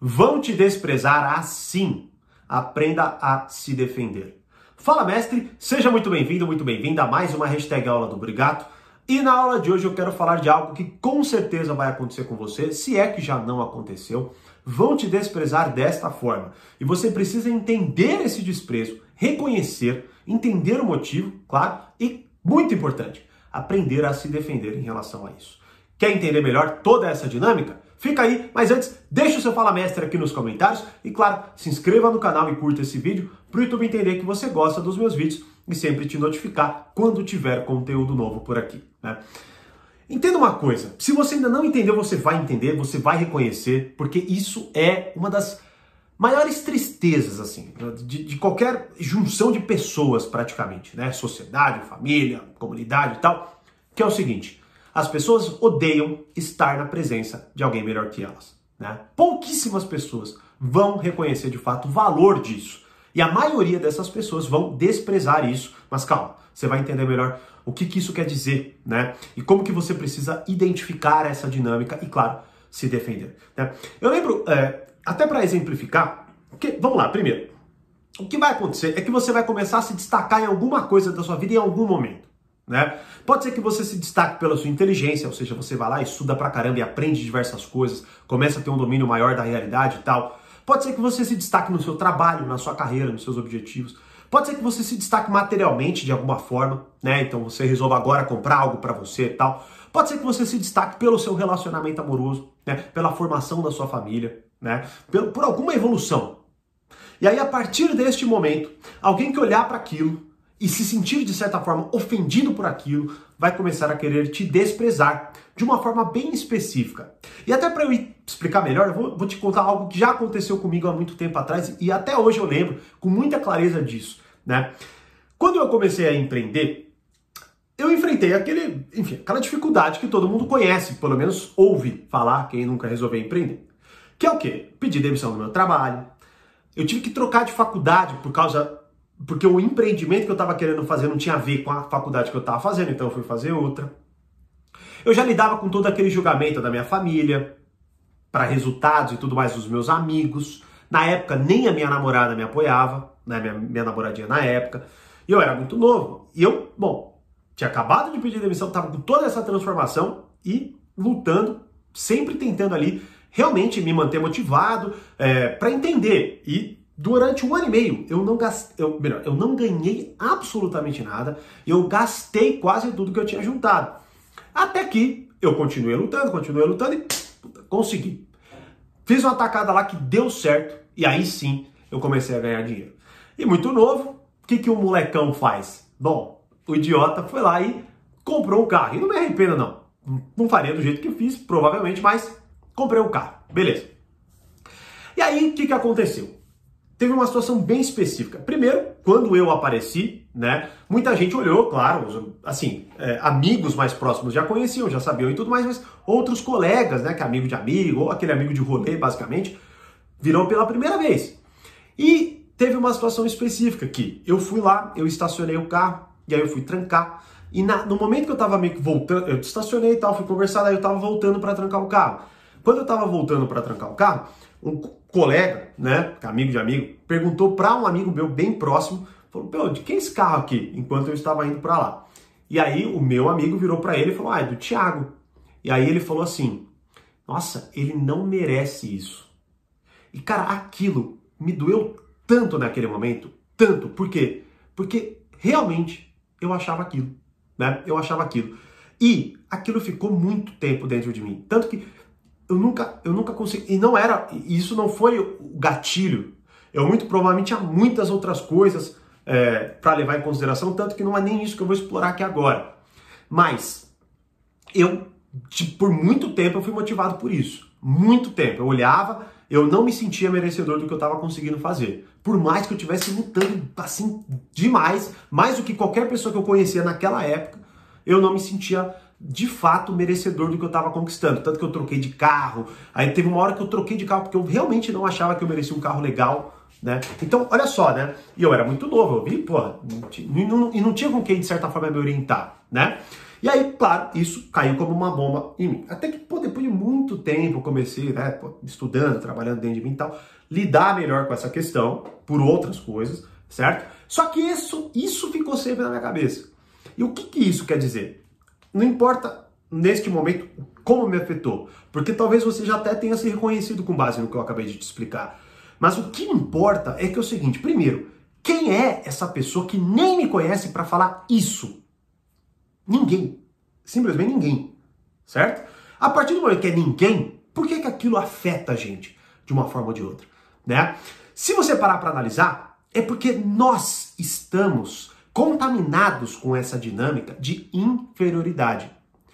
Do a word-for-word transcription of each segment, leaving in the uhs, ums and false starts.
Vão te desprezar assim. Aprenda a se defender. Fala, mestre, seja muito bem-vindo, muito bem-vinda a mais uma hashtag aula do Brigato. E na aula de hoje eu quero falar de algo que com certeza vai acontecer com você, se é que já não aconteceu. Vão te desprezar desta forma. E você precisa entender esse desprezo, reconhecer, entender o motivo, claro, e, muito importante, aprender a se defender em relação a isso. Quer entender melhor toda essa dinâmica? Fica aí, mas antes, deixa o seu Fala Mestre aqui nos comentários e, claro, se inscreva no canal e curta esse vídeo para o YouTube entender que você gosta dos meus vídeos e sempre te notificar quando tiver conteúdo novo por aqui, né? Entenda uma coisa, se você ainda não entendeu, você vai entender, você vai reconhecer, porque isso é uma das maiores tristezas, assim, de, de qualquer junção de pessoas praticamente, né? Sociedade, família, comunidade e tal, que é o seguinte: as pessoas odeiam estar na presença de alguém melhor que elas, né? Pouquíssimas pessoas vão reconhecer de fato o valor disso. E a maioria dessas pessoas vão desprezar isso. Mas calma, você vai entender melhor o que, que isso quer dizer, né? E como que você precisa identificar essa dinâmica e, claro, se defender, né? Eu lembro, é, até para exemplificar, que, vamos lá, primeiro, o que vai acontecer é que você vai começar a se destacar em alguma coisa da sua vida em algum momento, né? Pode ser que você se destaque pela sua inteligência, ou seja, você vai lá, estuda pra caramba e aprende diversas coisas, começa a ter um domínio maior da realidade e tal. Pode ser que você se destaque no seu trabalho, na sua carreira, nos seus objetivos. Pode ser que você se destaque materialmente de alguma forma, né? Então você resolva agora comprar algo pra você e tal. Pode ser que você se destaque pelo seu relacionamento amoroso, né? Pela formação da sua família, né? Por, por alguma evolução. E aí, a partir deste momento, alguém que olhar para aquilo e se sentir, de certa forma, ofendido por aquilo, vai começar a querer te desprezar de uma forma bem específica. E até para eu explicar melhor, eu vou, vou te contar algo que já aconteceu comigo há muito tempo atrás e até hoje eu lembro com muita clareza disso, né? Quando eu comecei a empreender, eu enfrentei aquele, enfim, aquela dificuldade que todo mundo conhece, pelo menos ouve falar, quem nunca resolveu empreender. Que é o quê? Pedir demissão do meu trabalho. Eu tive que trocar de faculdade por causa... porque o empreendimento que eu estava querendo fazer não tinha a ver com a faculdade que eu estava fazendo, então eu fui fazer outra. Eu já lidava com todo aquele julgamento da minha família, para resultados e tudo mais dos meus amigos. Na época, nem a minha namorada me apoiava, né? minha, minha namoradinha na época. E eu era muito novo. E eu, bom, tinha acabado de pedir demissão, estava com toda essa transformação e lutando, sempre tentando ali realmente me manter motivado, é, para entender. E durante um ano e meio, eu não gastei, eu, melhor, eu não ganhei absolutamente nada, eu gastei quase tudo que eu tinha juntado. Até que eu continuei lutando, continuei lutando e puta, consegui. Fiz uma tacada lá que deu certo, e aí sim eu comecei a ganhar dinheiro. E muito novo, o que, que um molecão faz? Bom, o idiota foi lá e comprou um carro. E não me arrependo não, não faria do jeito que eu fiz, provavelmente, mas comprei um carro, beleza. E aí, o que, que aconteceu? Teve uma situação bem específica. Primeiro, quando eu apareci, né, muita gente olhou, claro, assim, é, amigos mais próximos já conheciam, já sabiam e tudo mais, mas outros colegas, né, que é amigo de amigo, ou aquele amigo de rolê, basicamente, viram pela primeira vez. E teve uma situação específica que eu fui lá, eu estacionei o carro, e aí eu fui trancar, e na, no momento que eu tava meio que voltando, eu estacionei e tal, fui conversar, aí eu tava voltando para trancar o carro. Quando eu tava voltando para trancar o carro, um colega, né, amigo de amigo, perguntou para um amigo meu bem próximo, falou: "Pô, de quem é esse carro aqui?" Enquanto eu estava indo para lá. E aí o meu amigo virou para ele e falou: "Ah, é do Thiago." E aí ele falou assim: "Nossa, ele não merece isso." E cara, aquilo me doeu tanto naquele momento, tanto. Por quê? Porque realmente eu achava aquilo, né? Eu achava aquilo. E aquilo ficou muito tempo dentro de mim, tanto que Eu nunca, eu nunca consegui, e não era, isso não foi o gatilho. Eu muito provavelmente tinha muitas outras coisas é, para levar em consideração, tanto que não é nem isso que eu vou explorar aqui agora. Mas eu, tipo, por muito tempo, eu fui motivado por isso. Muito tempo. Eu olhava, eu não me sentia merecedor do que eu estava conseguindo fazer. Por mais que eu estivesse lutando, assim, demais, mais do que qualquer pessoa que eu conhecia naquela época, eu não me sentia de fato merecedor do que eu estava conquistando. Tanto que eu troquei de carro, aí teve uma hora que eu troquei de carro porque eu realmente não achava que eu merecia um carro legal, né? Então, olha só, né? E eu era muito novo, eu vi, porra, e não, não tinha com quem, de certa forma, me orientar, né? E aí, claro, isso caiu como uma bomba em mim. Até que, pô, depois de muito tempo, eu comecei, né, pô, estudando, trabalhando dentro de mim e tal, lidar melhor com essa questão, por outras coisas, certo? Só que isso, isso ficou sempre na minha cabeça. E o que, que isso quer dizer? Não importa, neste momento, como me afetou, porque talvez você já até tenha se reconhecido com base no que eu acabei de te explicar. Mas o que importa é que é o seguinte, primeiro, quem é essa pessoa que nem me conhece para falar isso? Ninguém. Simplesmente ninguém. Certo? A partir do momento que é ninguém, por que, que aquilo afeta a gente de uma forma ou de outra? Né? Se você parar para analisar, é porque nós estamos contaminados com essa dinâmica de inferioridade.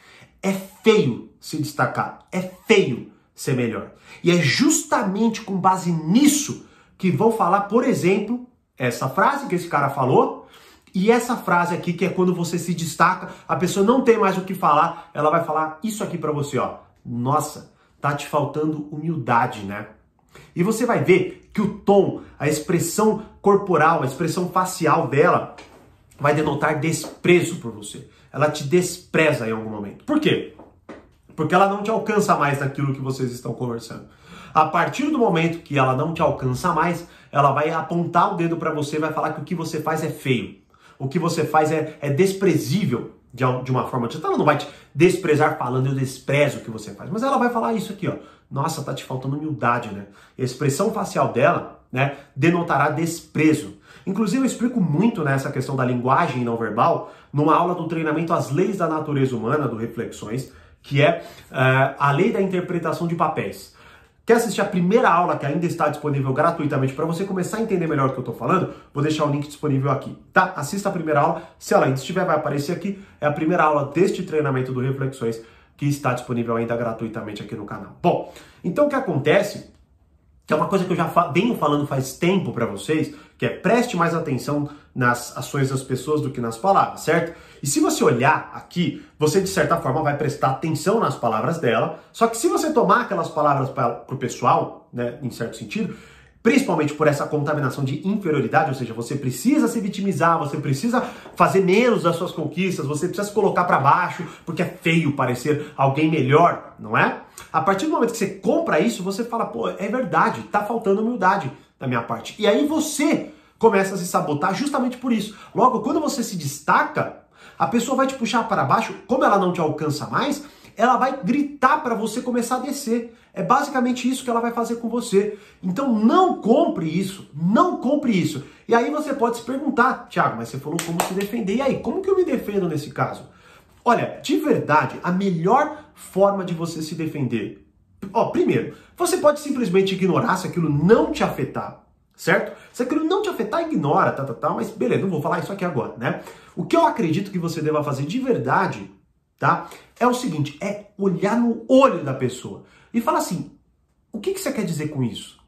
É feio se destacar, é feio ser melhor. E é justamente com base nisso que vão falar, por exemplo, essa frase que esse cara falou e essa frase aqui que é quando você se destaca, a pessoa não tem mais o que falar, ela vai falar isso aqui pra você, ó. Nossa, tá te faltando humildade, né? E você vai ver que o tom, a expressão corporal, a expressão facial dela vai denotar desprezo por você. Ela te despreza em algum momento. Por quê? Porque ela não te alcança mais naquilo que vocês estão conversando. A partir do momento que ela não te alcança mais, ela vai apontar o dedo para você e vai falar que o que você faz é feio. O que você faz é, é desprezível de, de uma forma. Ela não vai te desprezar falando eu desprezo o que você faz, mas ela vai falar isso aqui, ó. Nossa, tá te faltando humildade, né? A expressão facial dela, né, denotará desprezo. Inclusive, eu explico muito nessa questão da linguagem não verbal numa aula do treinamento As Leis da Natureza Humana, do Reflexões, que é uh, a lei da interpretação de papéis. Quer assistir a primeira aula que ainda está disponível gratuitamente para você começar a entender melhor o que eu estou falando? Vou deixar o link disponível aqui, tá? Assista a primeira aula, se ela ainda estiver, vai aparecer aqui. É a primeira aula deste treinamento do Reflexões que está disponível ainda gratuitamente aqui no canal. Bom, então o que acontece, que é uma coisa que eu já venho falando faz tempo para vocês, que é preste mais atenção nas ações das pessoas do que nas palavras, certo? E se você olhar aqui, você de certa forma vai prestar atenção nas palavras dela, só que se você tomar aquelas palavras para o pessoal, né, em certo sentido, principalmente por essa contaminação de inferioridade, ou seja, você precisa se vitimizar, você precisa fazer menos das suas conquistas, você precisa se colocar para baixo, porque é feio parecer alguém melhor, não é? A partir do momento que você compra isso, você fala, pô, é verdade, tá faltando humildade da minha parte. E aí você começa a se sabotar justamente por isso. Logo, quando você se destaca, a pessoa vai te puxar para baixo, como ela não te alcança mais, ela vai gritar para você começar a descer. É basicamente isso que ela vai fazer com você. Então não compre isso, não compre isso. E aí você pode se perguntar, Thiago, mas você falou como se defender. E aí, como que eu me defendo nesse caso? Olha, de verdade, a melhor forma de você se defender... Ó, primeiro, você pode simplesmente ignorar se aquilo não te afetar, certo? Se aquilo não te afetar, ignora, tá, tá, tá, mas beleza, não vou falar isso aqui agora, né? O que eu acredito que você deva fazer de verdade, tá? É o seguinte, é olhar no olho da pessoa e falar assim, o que, que você quer dizer com isso?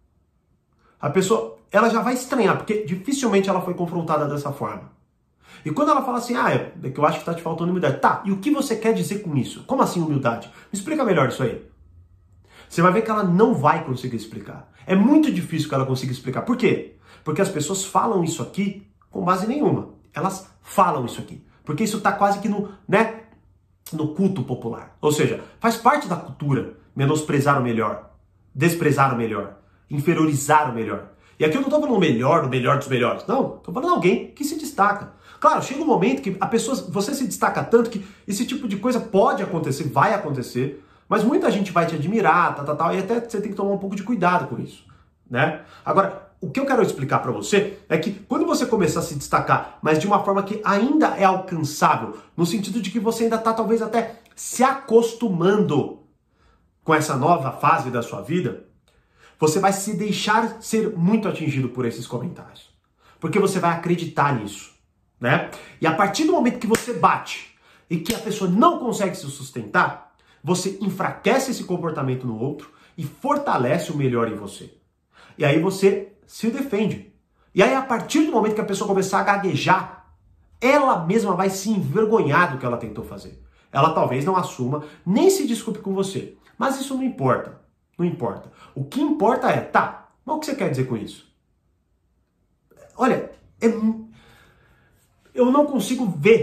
A pessoa, ela já vai estranhar, porque dificilmente ela foi confrontada dessa forma. E quando ela fala assim, ah, é que eu acho que tá te faltando humildade. Tá, e o que você quer dizer com isso? Como assim humildade? Me explica melhor isso aí. Você vai ver que ela não vai conseguir explicar. É muito difícil que ela consiga explicar. Por quê? Porque as pessoas falam isso aqui com base nenhuma. Elas falam isso aqui. Porque isso tá quase que no, né, no culto popular. Ou seja, faz parte da cultura menosprezar o melhor, desprezar o melhor, inferiorizar o melhor. E aqui eu não tô falando o melhor, o melhor dos melhores. Não, tô falando alguém que se destaca. Claro, chega um momento que a pessoa, você se destaca tanto que esse tipo de coisa pode acontecer, vai acontecer, mas muita gente vai te admirar, tal, tal, tal, e até você tem que tomar um pouco de cuidado com isso, né? Agora, o que eu quero explicar para você é que quando você começar a se destacar, mas de uma forma que ainda é alcançável, no sentido de que você ainda está talvez até se acostumando com essa nova fase da sua vida, você vai se deixar ser muito atingido por esses comentários. Porque você vai acreditar nisso, né? E a partir do momento que você bate e que a pessoa não consegue se sustentar, você enfraquece esse comportamento no outro e fortalece o melhor em você. E aí você se defende. E aí a partir do momento que a pessoa começar a gaguejar, ela mesma vai se envergonhar do que ela tentou fazer. Ela talvez não assuma, nem se desculpe com você. Mas isso não importa. Não importa. O que importa é, tá, mas o que você quer dizer com isso? Olha, é, eu não consigo ver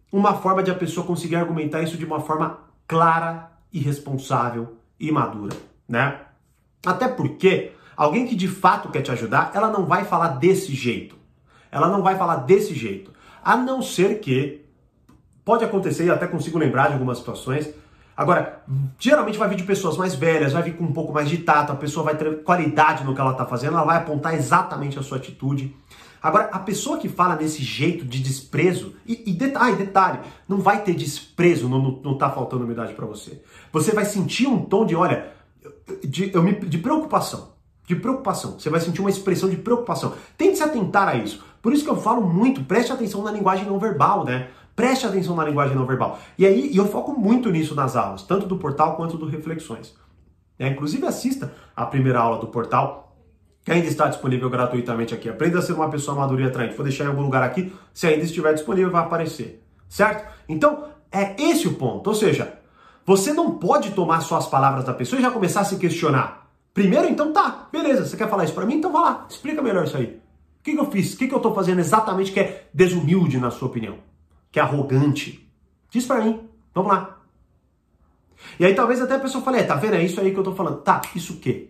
uma forma de a pessoa conseguir argumentar isso de uma forma clara e responsável e madura, né? Até porque alguém que de fato quer te ajudar, ela não vai falar desse jeito. Ela não vai falar desse jeito. A não ser que, pode acontecer, e até consigo lembrar de algumas situações. Agora, geralmente vai vir de pessoas mais velhas, vai vir com um pouco mais de tato, a pessoa vai ter qualidade no que ela está fazendo, ela vai apontar exatamente a sua atitude. Agora, a pessoa que fala desse jeito de desprezo, e, e detalhe, detalhe, não vai ter desprezo, não, não, não tá faltando humildade para você. Você vai sentir um tom de, olha, de, eu me, de preocupação. De preocupação. Você vai sentir uma expressão de preocupação. Tente se atentar a isso. Por isso que eu falo muito, preste atenção na linguagem não verbal, né? Preste atenção na linguagem não verbal. E aí, e eu foco muito nisso nas aulas, tanto do portal quanto do Reflexões. É, inclusive, assista a primeira aula do portal, que ainda está disponível gratuitamente aqui. Aprenda a ser uma pessoa madura e atraente. Vou deixar em algum lugar aqui, se ainda estiver disponível, vai aparecer. Certo? Então, é esse o ponto. Ou seja, você não pode tomar só as palavras da pessoa e já começar a se questionar. Primeiro, então tá, beleza, você quer falar isso pra mim? Então vai lá, explica melhor isso aí. O que, que eu fiz? O que, que eu tô fazendo exatamente que é desumilde na sua opinião? Que é arrogante? Diz pra mim, vamos lá. E aí talvez até a pessoa fale, é, tá vendo? É isso aí que eu tô falando. Tá, isso o quê?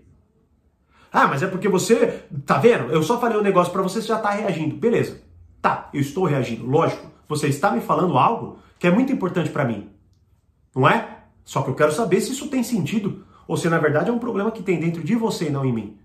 Ah, mas é porque você, tá vendo? Eu só falei um negócio pra você, você já tá reagindo. Beleza, tá, eu estou reagindo, lógico. Você está me falando algo que é muito importante pra mim, não é? Só que eu quero saber se isso tem sentido. Ou se na verdade é um problema que tem dentro de você e não em mim.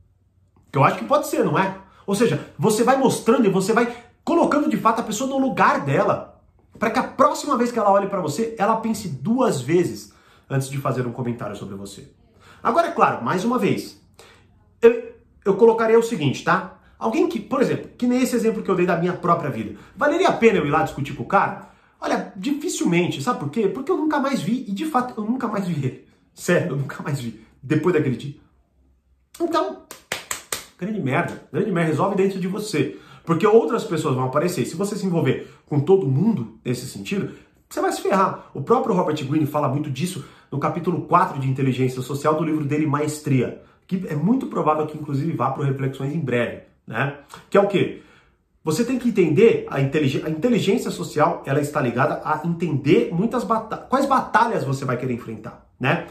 Eu acho que pode ser, não é? Ou seja, você vai mostrando e você vai colocando de fato a pessoa no lugar dela. Para que a próxima vez que ela olhe para você, ela pense duas vezes antes de fazer um comentário sobre você. Agora, é claro, mais uma vez, eu, eu colocaria o seguinte, tá? Alguém que, por exemplo, que nem esse exemplo que eu dei da minha própria vida. Valeria a pena eu ir lá discutir com o cara? Olha, dificilmente, sabe por quê? Porque eu nunca mais vi, e de fato eu nunca mais vi ele. Sério, eu nunca mais vi. Depois daquele dia. Então, grande merda. Grande merda. Resolve dentro de você. Porque outras pessoas vão aparecer. Se você se envolver com todo mundo nesse sentido, você vai se ferrar. O próprio Robert Greene fala muito disso no capítulo quatro de Inteligência Social do livro dele, Maestria. Que é muito provável que, inclusive, vá para o Reflexões em breve. Né? Que é o quê? Você tem que entender, a, inteligência, a inteligência social, ela está ligada a entender muitas batalhas. Quais batalhas você vai querer enfrentar, né?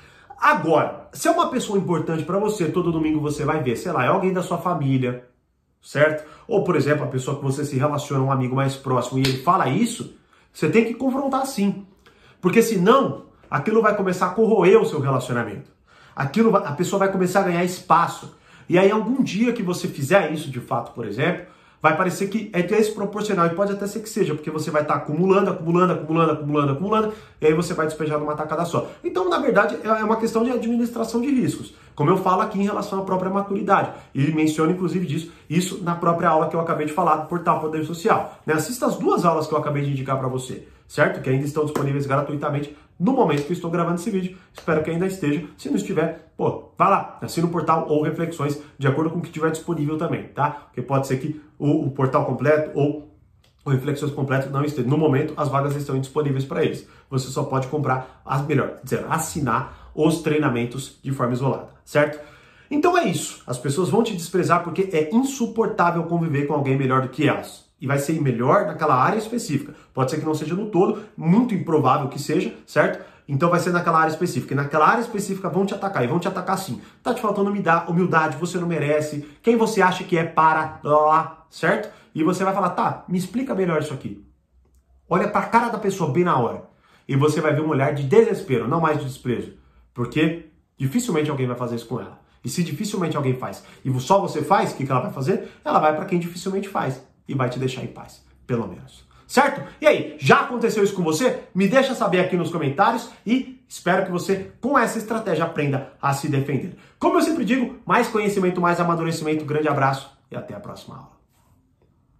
Agora, se é uma pessoa importante para você, todo domingo você vai ver, sei lá, é alguém da sua família, certo? Ou, por exemplo, a pessoa que você se relaciona, um amigo mais próximo, e ele fala isso, você tem que confrontar sim. Porque senão, aquilo vai começar a corroer o seu relacionamento. Aquilo, a pessoa vai começar a ganhar espaço. E aí, algum dia que você fizer isso de fato, por exemplo, vai parecer que é desproporcional, e pode até ser que seja, porque você vai estar acumulando, acumulando, acumulando, acumulando, acumulando, e aí você vai despejar numa tacada só. Então, na verdade, é uma questão de administração de riscos, como eu falo aqui em relação à própria maturidade, e menciono inclusive disso, isso na própria aula que eu acabei de falar do Portal Poder Social. Né? Assista as duas aulas que eu acabei de indicar para você, certo? Que ainda estão disponíveis gratuitamente no momento que eu estou gravando esse vídeo. Espero que ainda esteja. Se não estiver, pô, vai lá, assina o portal ou Reflexões, de acordo com o que tiver disponível também, tá? Porque pode ser que o, o portal completo ou o Reflexões completo não esteja. No momento, as vagas estão indisponíveis para eles. Você só pode comprar, as, melhor dizer, assinar os treinamentos de forma isolada, certo? Então é isso. As pessoas vão te desprezar porque é insuportável conviver com alguém melhor do que elas. E vai ser melhor naquela área específica. Pode ser que não seja no todo, muito improvável que seja, certo? Então vai ser naquela área específica. E naquela área específica vão te atacar. E vão te atacar sim. Tá te faltando humildade, você não merece. Quem você acha que é para lá, certo? E você vai falar, tá, me explica melhor isso aqui. Olha pra cara da pessoa bem na hora. E você vai ver um olhar de desespero, não mais de desprezo. Porque dificilmente alguém vai fazer isso com ela. E se dificilmente alguém faz, e só você faz, o que ela vai fazer? Ela vai para quem dificilmente faz. E vai te deixar em paz, pelo menos. Certo? E aí, já aconteceu isso com você? Me deixa saber aqui nos comentários e espero que você, com essa estratégia, aprenda a se defender. Como eu sempre digo, mais conhecimento, mais amadurecimento. Grande abraço e até a próxima aula.